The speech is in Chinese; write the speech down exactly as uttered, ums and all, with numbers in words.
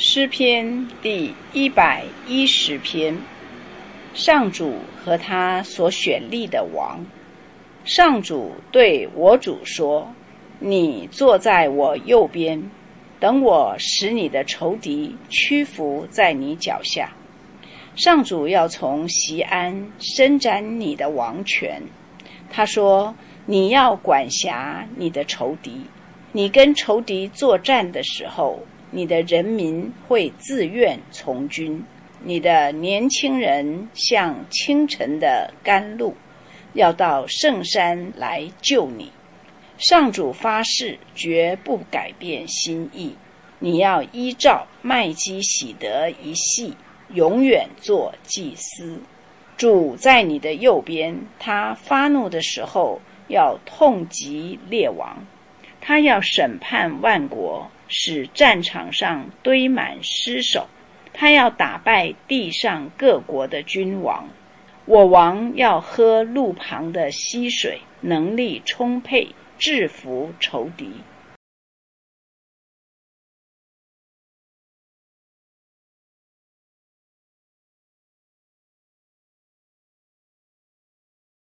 诗篇第一百一十篇，上主和他所选立的王。上主对我主说：你坐在我右边，等我使你的仇敌屈服在你脚下。上主要从锡安伸展你的王权。他说：你要管辖你的仇敌，你跟仇敌作战的时候，你的人民会自愿从军，你的年轻人像清晨的甘露，要到圣山来救你。上主发誓绝不改变心意，你要依照麦基洗德一系永远做祭司。主在你的右边，他发怒的时候要痛击列王，他要审判万国，使战场上堆满尸首，他要打败地上各国的君王。我王要喝路旁的溪水，能力充沛，制服仇敌。